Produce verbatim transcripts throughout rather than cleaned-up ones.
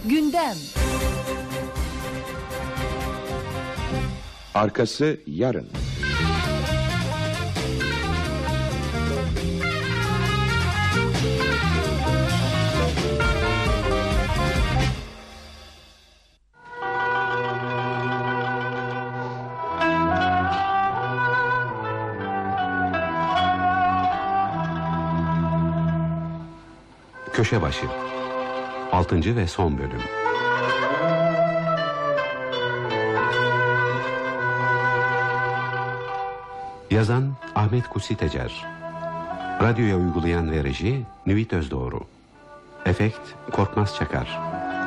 Gündem. Arkası yarın. Köşebaşı altıncı ve son bölüm. Yazan Ahmet Kutsi Tecer. Radyoya uygulayan ve reji Nüvit Özdoğru. Efekt Korkmaz Çakar.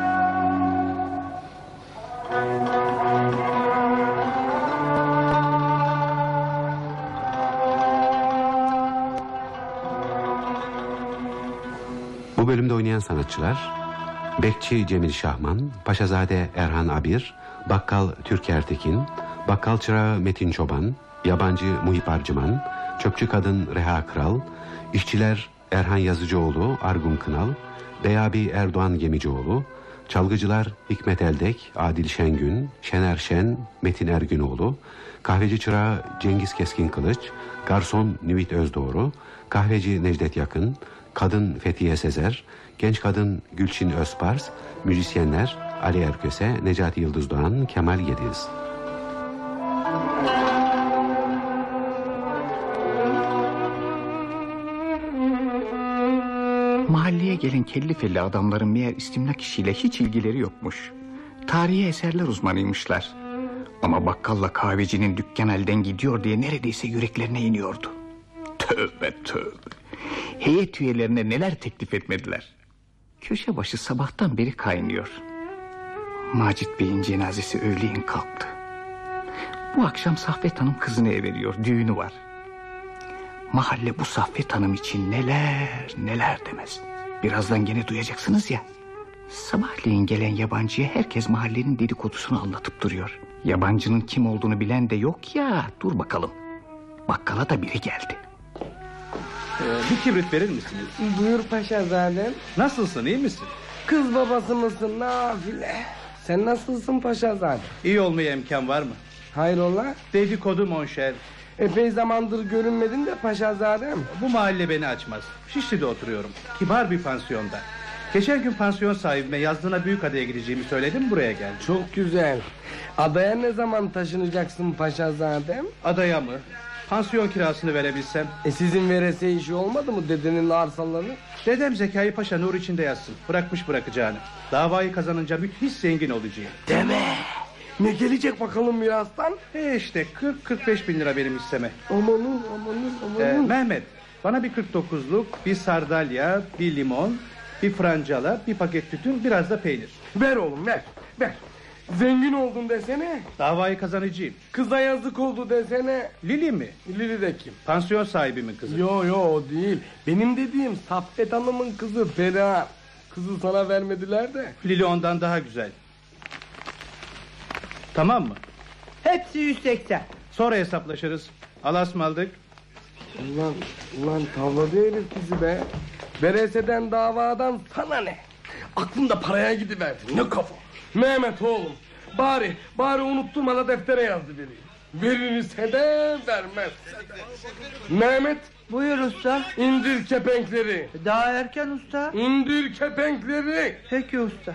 Bu bölümde oynayan sanatçılar: Bekçi Cemil Şahman, Paşazade Erhan Abir, Bakkal Türk Ertekin, Bakkal Çırağı Metin Çoban, Yabancı Muhip Arcıman, Çöpçü Kadın Reha Kral, İşçiler Erhan Yazıcıoğlu, Argun Kınal, Beyabi Erdoğan Gemicioğlu, Çalgıcılar Hikmet Eldek, Adil Şengün, Şener Şen, Metin Ergünoğlu, Kahveci Çırağı Cengiz Keskin Kılıç, Garson Nüvit Özdoğru, Kahveci Necdet Yakın, Kadın Fethiye Sezer, Genç Kadın Gülçin Özpars, Müzisyenler Ali Erköse, Necati Yıldız Doğan, Kemal Gediz. Mahalleye gelen kelli felli adamların meğer istimlak işiyle hiç ilgileri yokmuş. Tarihi eserler uzmanıymışlar. Ama bakkalla kahvecinin dükkan elden gidiyor diye neredeyse yüreklerine iniyordu. Tövbe tövbe. Heyet üyelerine neler teklif etmediler. Köşebaşı sabahtan beri kaynıyor. Macit Bey'in cenazesi öğleyin kalktı. Bu akşam Saffet Hanım kızını everiyor, düğünü var. Mahalle bu Saffet Hanım için neler neler demez. Birazdan gene duyacaksınız ya. Sabahleyin gelen yabancıya herkes mahallenin dedikodusunu anlatıp duruyor. Yabancının kim olduğunu bilen de yok ya. Dur bakalım. Bakkala da biri geldi. Ee, bir kibrit verir misiniz? Buyur Paşazadem. Nasılsın, iyi misin? Kız babası mısın nafile? Sen nasılsın Paşazadem? İyi olmaya imkan var mı? Hayrola? Dedikodu monşer. Epey zamandır görünmedin de Paşazadem. Bu mahalle beni açmaz. Şişli'de oturuyorum. Kibar bir pansiyonda. Geçen gün pansiyon sahibime yazdığına Büyükada'ya gideceğimi söyledim, buraya geldim. Çok güzel. Adaya ne zaman taşınacaksın Paşazadem? Adaya mı? Pansiyon kirasını verebilsem. E sizin veresiye işi olmadı mı dedenin arsaları? Dedem Zekai Paşa nur içinde yazsın. Bırakmış bırakacağını. Davayı kazanınca müthiş zengin olacağım. Deme. Ne gelecek bakalım mirastan? E işte kırk kırk beş bin lira benim hisseme. Amanın amanın amanın. Ee, Mehmet, bana bir kırk dokuzluk, bir sardalya, bir limon, bir francala, bir paket tütün, biraz da peynir. Ver oğlum ver ver. Zengin oldun desene. Davayı kazanacağım. Kıza yazık oldu desene. Lili mi? Lili de kim? Pansiyon sahibimin kızı. Yo yo o değil. Benim dediğim Saffet Hanım'ın kızı Feriha. Kızı sana vermediler de. Lili ondan daha güzel. Tamam mı? Hepsi yüz seksen. Sonra hesaplaşırız. Allah'a ısmarladık. Ulan, ulan tavladı herif bizi be. Vereseden davadan sana ne? Aklım da paraya gidiverdi. Ne kafa. Mehmet oğlum. Bari, bari unutturma da deftere yazdı vereyim. Verirse de vermezse de. Mehmet. Buyur usta. İndir kepenkleri. Daha erken usta. İndir kepenkleri. Peki usta.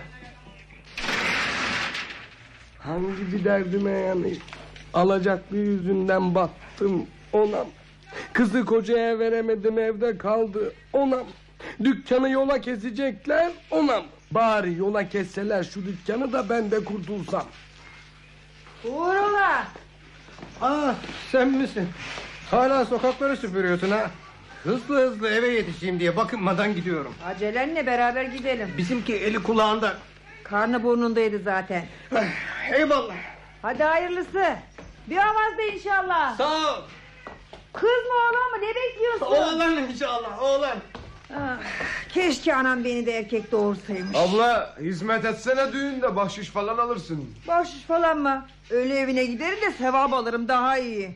Hangi bir derdime yanayım? Alacaklı yüzünden battım ona. Kızı kocaya veremedim, evde kaldı ona. Dükkanı yola kesecekler ona. Bari yola kesseler şu dükkanı da ben de kurtulsam. Uğur ola. Ah sen misin? Hala sokakları süpürüyorsun ha. Hızlı hızlı eve yetişeyim diye bakınmadan gidiyorum. Acelenle beraber gidelim. Bizimki eli kulağında. Karnı burnundaydı zaten. Eyvallah. Hadi hayırlısı. Bir avazda inşallah. Sağ ol. Kız mı oğlan mı, ne bekliyorsun? Oğlan inşallah, oğlan. Ah, keşke anam beni de erkek doğursaymış. Abla hizmet etsene düğünde, bahşiş falan alırsın. Bahşiş falan mı? Ölü evine giderim de sevap alırım, daha iyi.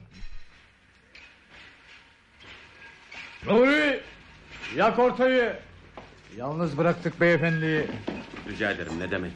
Nuri, yak ortayı. Yalnız bıraktık beyefendiyi. Rica ederim, ne demek?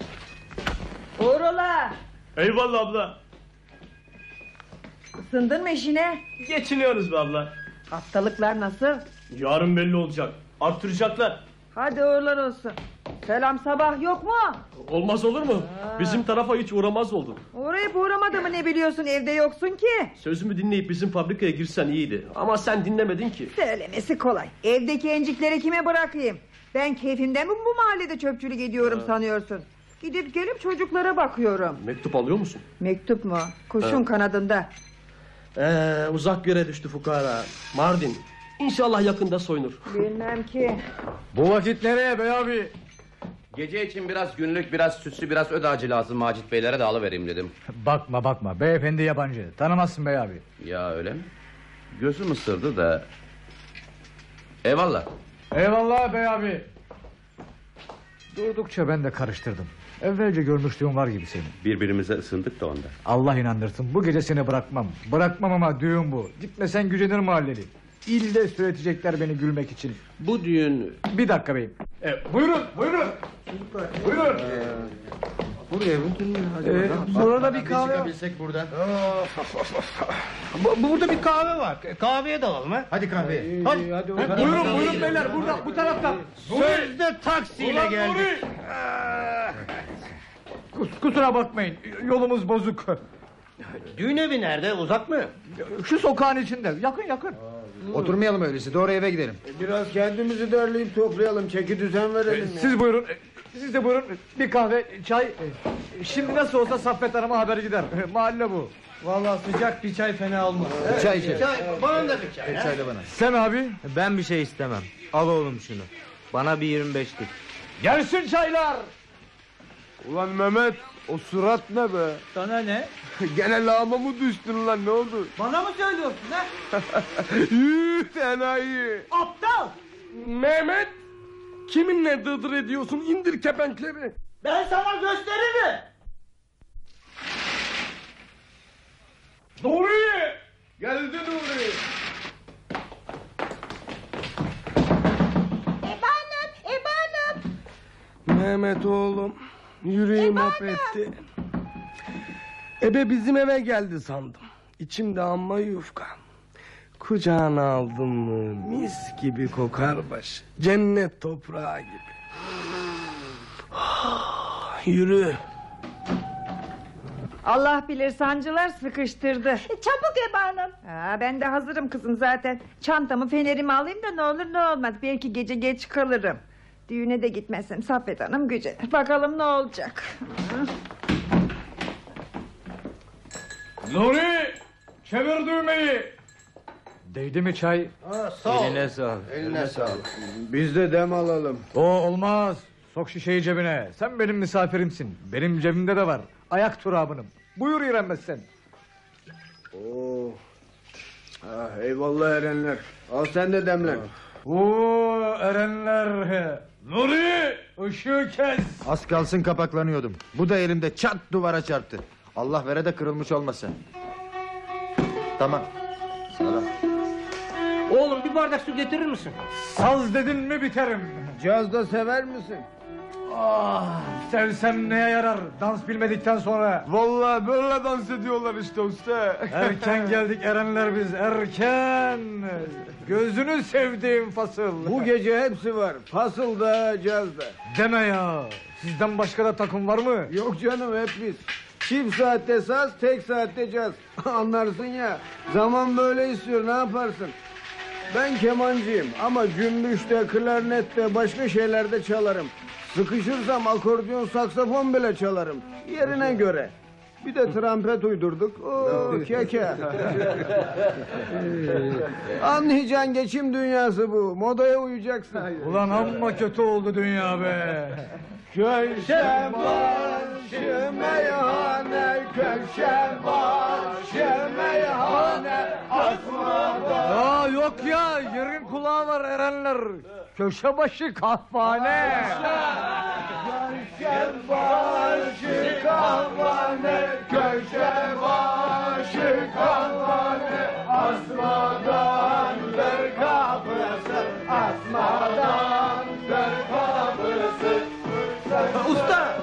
Uğurla. Eyvallah abla. Isındın mı işine? Geçiniyoruz be abla. Hastalıklar nasıl? Yarın belli olacak. Arttıracaklar. Hadi uğurlar olsun. Selam sabah yok mu? Olmaz olur mu? Bizim tarafa hiç uğramaz oldun. Uğrayıp uğramadı mı ne biliyorsun, evde yoksun ki. Sözümü dinleyip bizim fabrikaya girsen iyiydi. Ama sen dinlemedin ki. Söylemesi kolay. Evdeki encikleri kime bırakayım? Ben keyfimden mi bu mahallede çöpçülük ediyorum ha. sanıyorsun? Gidip gelip çocuklara bakıyorum. Mektup alıyor musun? Mektup mu? Kuşun ha. kanadında. Ee, uzak yere düştü fukara. Mardin. İnşallah yakında soyunur. Bilmem ki. Bu vakit nereye bey abi? Gece için biraz günlük, biraz süslü, biraz ödacı lazım. Macit beylere de alıvereyim dedim. Bakma bakma, beyefendi yabancı. Tanımazsın bey abi. Ya öyle mi? Gözüm ısırdı da. Eyvallah. Eyvallah bey abi. Durdukça ben de karıştırdım. Evvelce görmüşlüğüm var gibi senin. Birbirimize ısındık da onda. Allah inandırsın, bu gece seni bırakmam. Bırakmam ama düğün bu. Gitmesen gücenir mahalleli. İlle süretecekler beni gülmek için. Bu düğün... Bir dakika beyim. E, buyurun, buyurun. Buyurun. Ee, Buraya bütün ee, sonra da bir kahve. Çıkabilsek buradan. Bu, burada bir kahve var. Kahveye dalalım ha. Hadi kahveye. Hadi. hadi, hadi. Buyurun, buyurun beyler. Burada, bu taraftan. Sözde taksiyle geldik. Kus, kusura bakmayın. Yolumuz bozuk. Düğün evi nerede? Uzak mı? Şu sokağın içinde. Yakın yakın. Oturmayalım öyleyse. Doğru eve gidelim. Biraz kendimizi derleyip toplayalım. Çeki düzen verelim. Ee, siz buyurun. Siz de buyurun. Bir kahve, çay. Şimdi nasıl olsa Saffet Hanım'a haber gider. Mahalle bu. Vallahi sıcak bir çay fena olmaz. Bir çay içelim. Çay, bana da bir çay. Bir çay da bana. Sen abi? Ben bir şey istemem. Al oğlum şunu. Bana bir yirmi beşlik. Gelsin çaylar. Ulan Mehmet, o surat ne be? Sana ne? Gene lağma mı düştün lan, ne oldu? Bana mı söylüyorsun ha? Yuh enayi. Aptal! Mehmet! Kiminle dırdır ediyorsun? İndir kepenkleri. Ben sana gösteririm. Nuri! Geldi Nuri! Ebanım, ebanım. Mehmet oğlum, yüreğim hap etti. Ebe bizim eve geldi sandım. İçimde amma yufka. Kucağına aldım mı mis gibi kokar başı. Cennet toprağı gibi. Yürü. Allah bilir sancılar sıkıştırdı. Çabuk ebanım. Aa, ben de hazırım kızım zaten. Çantamı fenerimi alayım da ne olur ne olmaz. Belki gece geç kalırım. Düğüne de gitmezsem Saffet Hanım gücenir. Bakalım ne olacak. Nuri! Çevir düğmeyi. Değdi mi çay? Ha, sağ ol. Eline sağlık. Eline sağlık. Biz de dem alalım. O olmaz. Sok şişeyi cebine. Sen benim misafirimsin. Benim cebimde de var. Ayak turabınım. Buyur İremezsen. Oo. Ah, eyvallah erenler. Al sen de demlen. Oo erenler. Nuri! Işığı kes. Az kalsın kapaklanıyordum. Bu da elimde çat duvara çarptı. Allah vere de kırılmış olmasın. Tamam. Sağlam. Oğlum bir bardak su getirir misin? Saz dedin mi biterim. Caz da sever misin? Ah, sevsem neye yarar dans bilmedikten sonra. Vallahi böyle dans ediyorlar işte usta. Erken geldik erenler biz, erken. Gözünü sevdiğim fasıl. Bu gece hepsi var. Fasıl da caz da. Deme ya. Sizden başka da takım var mı? Yok canım hep biz. Çift saatte saz, tek saatte caz. Anlarsın ya. Zaman böyle istiyor, ne yaparsın? Ben kemancıyım ama cümbüşte, klarnette, başka şeylerde çalarım. Sıkışırsam akordeon, saksafon bile çalarım. Yerine göre. Bir de trompet uydurduk. Oo keke. Anlayacaksın, geçim dünyası bu. Modaya uyacaksın. Ulan amma kötü oldu dünya be. Köşe başı meyhane, köşe başı meyhane, asmada. Ya yok ya, yerin kulağı var erenler. Köşe başı kahvehane. Köşe başı kahvehane, köşe başı kahvehane, asmadan ver kapısı, asmadan ver kapısı.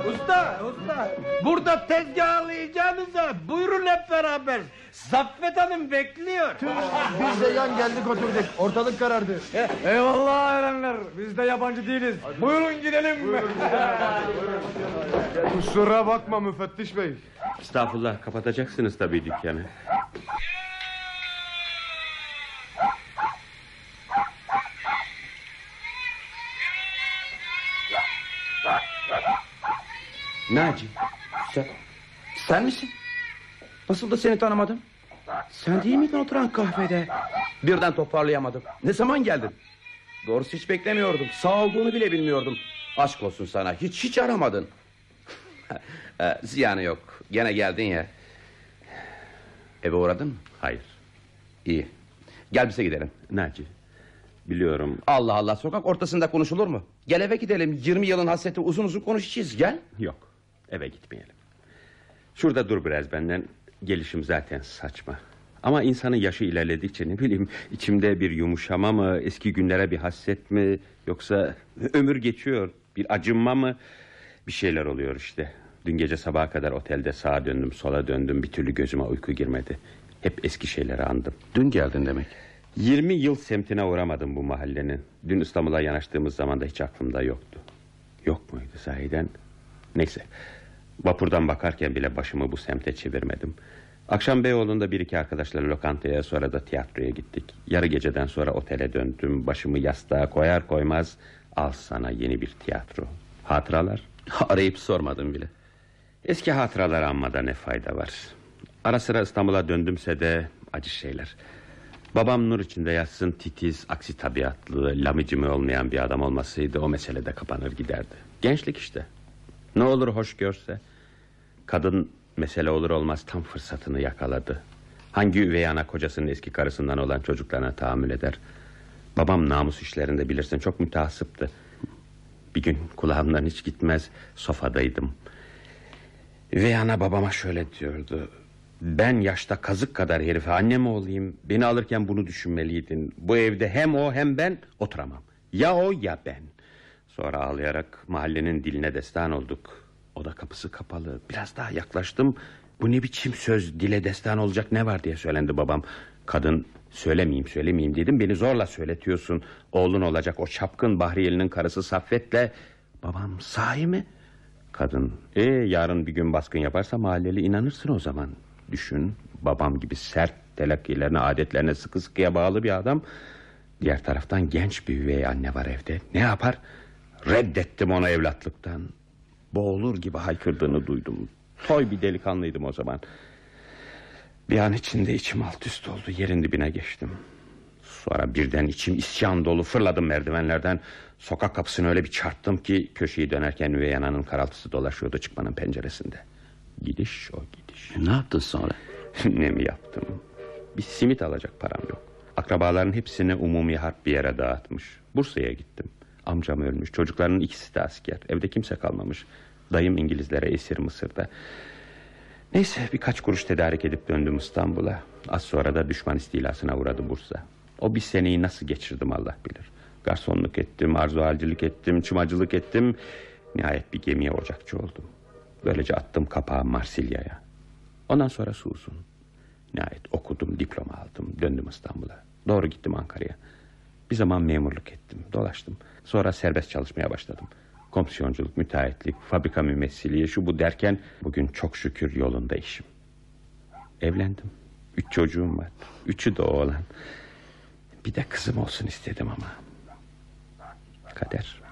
Usta, usta. Burada tezgahlayacağınıza buyurun hep beraber. Saffet Hanım bekliyor. Biz de yan geldik oturduk. Ortalık karardı. Eyvallah erenler. Biz de yabancı değiliz. Buyurun gidelim. Kusura bakma müfettiş bey. Estağfurullah, kapatacaksınız tabii dükkanı. Naci, sen, sen misin? Nasıl da seni tanımadım? Sen değil miydin oturan kahvede? Birden toparlayamadım. Ne zaman geldin? Doğrusu hiç beklemiyordum. Sağ olduğunu bile bilmiyordum. Aşk olsun sana, hiç hiç aramadın. Ziyanı yok, gene geldin ya. Eve uğradın mı? Hayır. İyi. Gel bize gidelim. Naci, biliyorum. Allah Allah, sokak ortasında konuşulur mu? Gel eve gidelim, yirmi yılın hasreti, uzun uzun konuşacağız, gel. Yok, eve gitmeyelim. Şurada dur biraz benden. Gelişim zaten saçma. Ama insanın yaşı ilerledikçe ne bileyim, içimde bir yumuşama mı, eski günlere bir hasret mi, yoksa ömür geçiyor, bir acınma mı, bir şeyler oluyor işte. Dün gece sabaha kadar otelde sağa döndüm, sola döndüm, bir türlü gözüme uyku girmedi. Hep eski şeyleri andım. Dün geldin demek. Yirmi yıl semtine uğramadım bu mahallenin. Dün İstanbul'a yanaştığımız zaman da hiç aklımda yoktu. Yok muydu sahiden? Neyse, vapurdan bakarken bile başımı bu semte çevirmedim. Akşam Beyoğlu'nda bir iki arkadaşla lokantaya, sonra da tiyatroya gittik. Yarı geceden sonra otele döndüm. Başımı yastığa koyar koymaz al sana yeni bir tiyatro. Hatıralar? Arayıp sormadım bile. Eski hatıraları anmada ne fayda var? Ara sıra İstanbul'a döndümse de acı şeyler. Babam nur içinde yatsın, titiz, aksi tabiatlı, lamicimi olmayan bir adam olmasaydı o mesele de kapanır giderdi. Gençlik işte. Ne olur hoş görse. Kadın mesele olur olmaz tam fırsatını yakaladı. Hangi üvey ana kocasının eski karısından olan çocuklarına tahammül eder? Babam namus işlerinde bilirsin çok mütehassıptı. Bir gün kulağımdan hiç gitmez, sofadaydım. Üvey ana babama şöyle diyordu: ben yaşta kazık kadar herife anne mi olayım? Beni alırken bunu düşünmeliydin. Bu evde hem o hem ben oturamam. Ya o ya ben. Sonra ağlayarak mahallenin diline destan olduk. Oda kapısı kapalı. Biraz daha yaklaştım. Bu ne biçim söz, dile destan olacak ne var diye söylendi babam. Kadın, söylemeyeyim söylemeyeyim dedim. Beni zorla söyletiyorsun. Oğlun olacak o çapkın Bahriyeli'nin karısı Saffet'le. Babam, sahi mi? Kadın, e yarın bir gün baskın yaparsa mahalleli inanırsın o zaman. Düşün, babam gibi sert, telakkilerine, adetlerine sıkı sıkıya bağlı bir adam. Diğer taraftan genç bir üvey anne var evde. Ne yapar? Reddettim onu evlatlıktan. Boğulur gibi haykırdığını duydum. Toy bir delikanlıydım o zaman. Bir an içinde içim alt üst oldu, yerin dibine geçtim. Sonra birden içim isyan dolu fırladım merdivenlerden. Sokak kapısını öyle bir çarptım ki köşeyi dönerken üvey ananın karaltısı dolaşıyordu çıkmanın penceresinde. Gidiş o gidiş. Ne yaptın sonra? Ne mi yaptım? Bir simit alacak param yok. Akrabaların hepsini umumi harp bir yere dağıtmış. Bursa'ya gittim. Amcam ölmüş, çocuklarının ikisi de asker. Evde kimse kalmamış. Dayım İngilizlere esir Mısır'da. Neyse birkaç kuruş tedarik edip döndüm İstanbul'a. Az sonra da düşman istilasına uğradı Bursa. O bir seneyi nasıl geçirdim Allah bilir. Garsonluk ettim, arzuhalcilik ettim, çımacılık ettim. Nihayet bir gemiye ocakçı oldum. Böylece attım kapağı Marsilya'ya. Ondan sonra uzun. Nihayet okudum, diploma aldım, döndüm İstanbul'a. Doğru gittim Ankara'ya. Bir zaman memurluk ettim, dolaştım. Sonra serbest çalışmaya başladım. Komisyonculuk, müteahhitlik, fabrika mümessiliği, şu bu derken bugün çok şükür yolunda işim. Evlendim. Üç çocuğum var. Üçü de oğlan. Bir de kızım olsun istedim ama. Kader.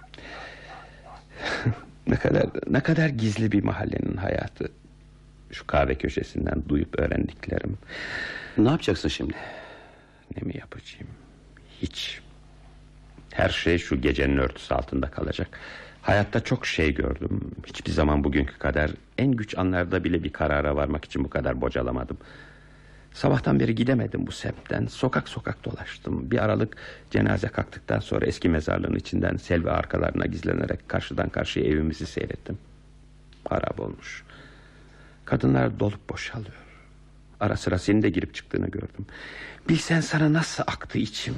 ne kadar ne kadar gizli bir mahallenin hayatı. Şu kahve köşesinden duyup öğrendiklerim. Ne yapacaksın şimdi? Ne mi yapacağım? Hiç. Her şey şu gecenin örtüsü altında kalacak. Hayatta çok şey gördüm. Hiçbir zaman bugünkü kadar en güç anlarda bile bir karara varmak için bu kadar bocalamadım. Sabahtan beri gidemedim bu semtten. Sokak sokak dolaştım. Bir aralık cenaze kalktıktan sonra eski mezarlığın içinden selvi arkalarına gizlenerek karşıdan karşıya evimizi seyrettim. Harap olmuş. Kadınlar dolup boşalıyor. Ara sıra senin de girip çıktığını gördüm. Bilsen sana nasıl aktı içim.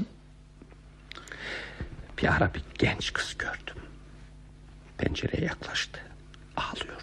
Bir ara bir genç kız gördüm. Pencereye yaklaştı. Ağlıyor.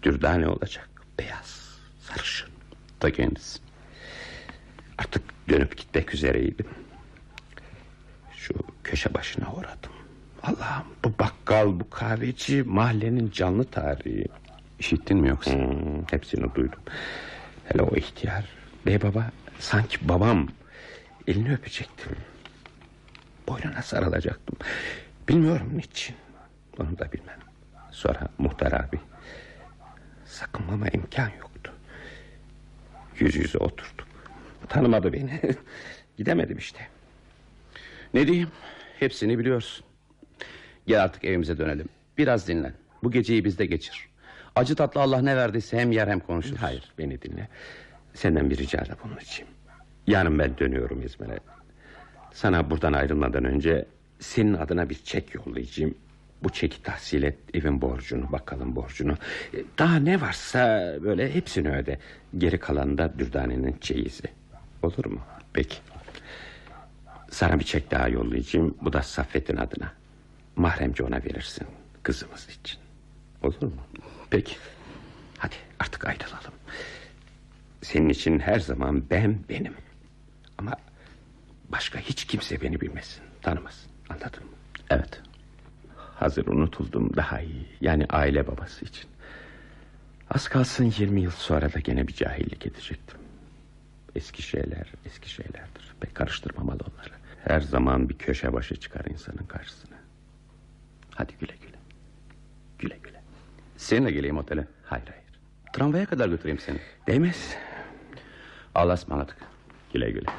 Dürdane olacak. Beyaz, sarışın. Ta kendisi. Artık dönüp gitmek üzereydim. Şu köşe başına uğradım. Allah'ım, bu bakkal, bu kahveci mahallenin canlı tarihi. İşittin mi yoksa? Hmm, hepsini duydum. Hele o ihtiyar bey baba, sanki babam. Elini öpecektim. Boynuna sarılacaktım. Bilmiyorum niçin. Onu da bilmem. Sonra muhtar abi. Sakınmama imkan yoktu. Yüz yüze oturduk. Tanımadı beni. Gidemedim işte. Ne diyeyim? Hepsini biliyorsun. Gel artık evimize dönelim. Biraz dinlen. Bu geceyi bizde geçir. Acı tatlı Allah ne verdiyse hem yer hem konuşuruz. Hayır, beni dinle. Senden bir ricada bulunacağım. Yarın ben dönüyorum İzmir'e. Sana buradan ayrılmadan önce senin adına bir çek yollayacağım. Bu çeki tahsil et, evin borcunu, bakkalın borcunu. Daha ne varsa böyle hepsini öde. Geri kalan da Dürdane'nin çeyizi. Olur mu? Peki. Sana bir çek daha yollayacağım. Bu da Saffet'in adına. Mahremce ona verirsin, kızımız için. Olur mu? Peki. Hadi artık ayrılalım. Senin için her zaman ben benim. Ama başka hiç kimse beni bilmesin, tanımasın. Anladın mı? Evet. Hazır unutuldum daha iyi. Yani aile babası için. Az kalsın yirmi yıl sonra da gene bir cahillik edecektim. Eski şeyler eski şeylerdir. Pek karıştırmamalı onları. Her zaman bir köşe başı çıkar insanın karşısına. Hadi güle güle. Güle güle. Seninle geleyim otele. Hayır hayır. Tramvaya kadar götüreyim seni. Değmez. Allah'a ısmarladık. Güle güle.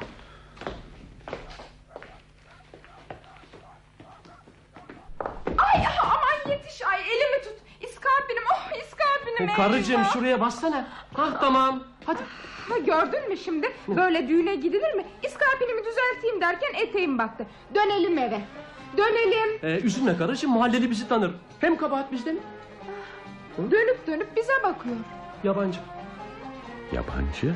Ay aman yetiş, ay elimi tut. İskarpinim, oh iskarpinim. Karıcığım şuraya bassana. Hah tamam hadi. Ha, gördün mü şimdi? Böyle düğüne gidilir mi? İskarpinimi düzelteyim derken eteğim battı. Dönelim eve. Dönelim. Ee, üzülme karıcığım, mahalleli bizi tanır. Hem kabahat bizde mi? Dönüp dönüp bize bakıyor. Yabancı. Yabancı?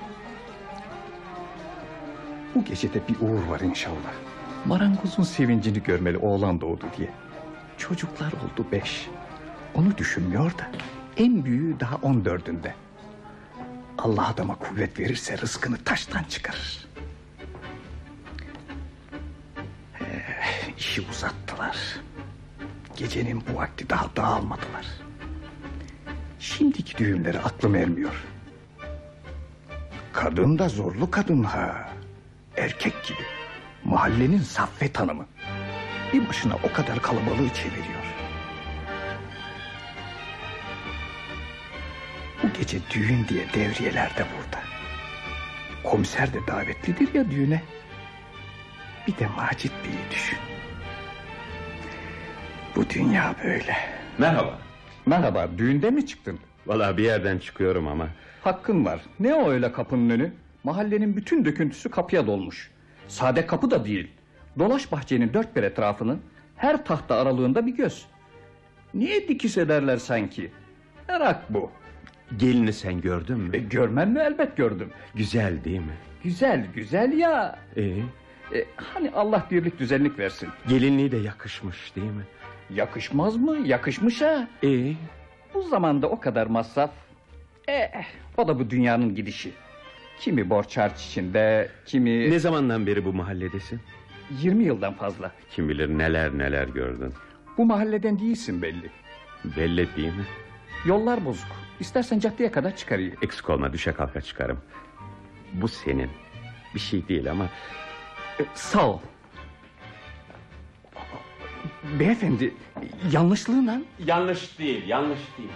Bu gecede bir uğur var inşallah. Marangozun sevincini görmeli, oğlan doğdu diye. Çocuklar oldu beş. Onu düşünmüyor da en büyüğü daha on dördünde. Allah adama kuvvet verirse rızkını taştan çıkarır. Eh, işi uzattılar. Gecenin bu vakti daha dağılmadılar. Şimdiki düğünleri aklım ermiyor. Kadın da zorlu kadın ha. Erkek gibi. Mahallenin Saffet Hanımı. Bir başına o kadar kalabalığı çeviriyor. Bu gece düğün diye devriyeler de burada. Komiser de davetlidir ya düğüne. Bir de Macit Bey'i düşün. Bu dünya böyle. Merhaba. Merhaba, düğünde mi çıktın? Vallahi bir yerden çıkıyorum ama. Hakkın var. Ne o öyle kapının önü? Mahallenin bütün döküntüsü kapıya dolmuş. Sade kapı da değil. Dolaş bahçenin dört bir etrafının her tahta aralığında bir göz. Niye dikiş ederler sanki? Merak bu. Gelini sen gördün mü? E, görmem mi? Elbet gördüm. Güzel değil mi? Güzel güzel ya. Ee? E, hani Allah dirlik düzenlik versin. Gelinliği de yakışmış değil mi? Yakışmaz mı? Yakışmış ha. Ee? Bu zamanda o kadar masraf. Eh, o da bu dünyanın gidişi. Kimi borç harç içinde, kimi... Ne zamandan beri bu mahalledesin? Yirmi yıldan fazla. Kim bilir neler neler gördün. Bu mahalleden değilsin belli. Belli değil mi? Yollar bozuk. İstersen caddeye kadar çıkarayım. Eksik olma, düşe kalka çıkarım. Bu senin. Bir şey değil ama... E, sağ ol. Beyefendi, yanlışlığına... Yanlış değil, yanlış değil.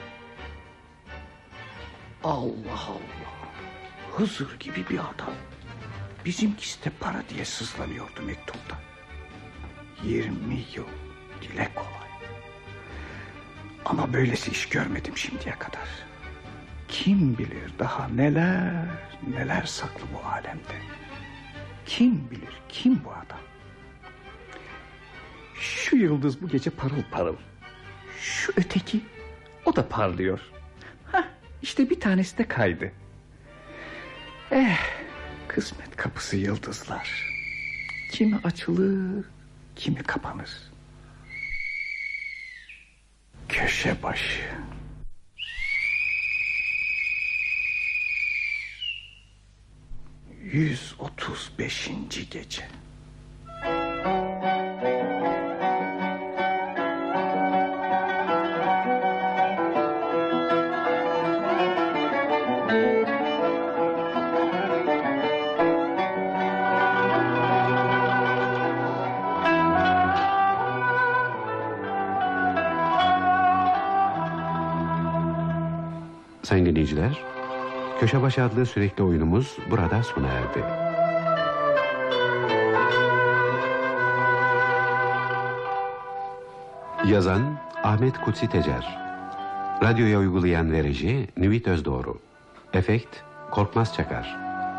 Allah Allah. Hızır gibi bir adam. Bizimkisi de para diye sızlanıyordu mektupta. Yirmi yıl dile kolay. Ama böylesi iş görmedim şimdiye kadar. Kim bilir daha neler neler saklı bu alemde. Kim bilir kim bu adam? Şu yıldız bu gece parıl parıl. Şu öteki o da parlıyor. Hah, işte bir tanesi de kaydı. Eh, kısmet kapısı yıldızlar. Kimi açılır, kimi kapanır. Köşe başı. yüz otuz beşinci gece. Sayın dinleyiciler, Köşebaşı adlı sürekli oyunumuz burada sona erdi. Yazan Ahmet Kutsi Tecer, radyoya uygulayan ve reji Nüvit Özdoğru, efekt Korkmaz Çakar.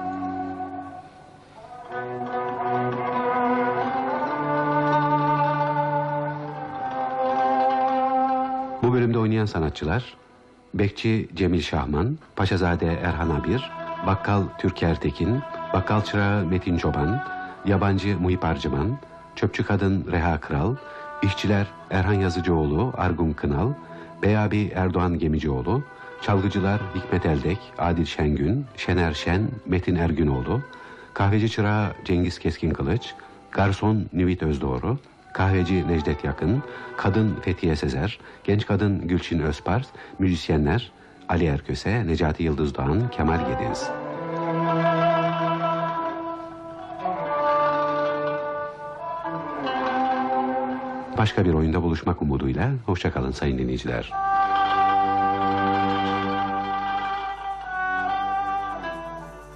Bu bölümde oynayan sanatçılar: Bekçi Cemil Şahman, Paşazade Erhan Abir, Bakkal Türker Tekin, Bakkal Çırağı Metin Çoban, Yabancı Muhip Arcıman, Çöpçü Kadın Reha Kral, İşçiler Erhan Yazıcıoğlu, Argun Kınal, Bey abi Erdoğan Gemicioğlu, Çalgıcılar Hikmet Eldek, Adil Şengün, Şener Şen, Metin Ergünoğlu, Kahveci Çırağı Cengiz Keskin Kılıç, Garson Nüvit Özdoğru, Kahveci Necdet Yakın, Kadın Fethiye Sezer, Genç Kadın Gülçin Özpars, Müzisyenler Ali Erköse, Necati Yıldız Doğan, Kemal Gediz. Başka bir oyunda buluşmak umuduyla hoşça kalın sayın dinleyiciler.